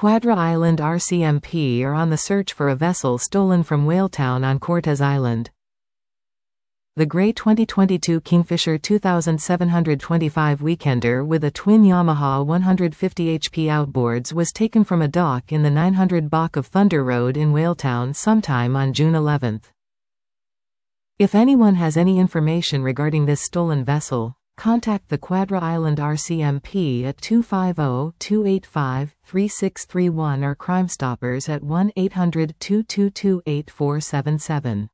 Quadra Island RCMP are on the search for a vessel stolen from Whaletown on Cortes Island. The grey 2022 Kingfisher 2725 Weekender with a twin Yamaha 150 HP outboards was taken from a dock in the 900 Bach of Thunder Road in Whaletown sometime on June 11. If anyone has any information regarding this stolen vessel, contact the Quadra Island RCMP at 250-285-3631 or Crime Stoppers at 1-800-222-8477.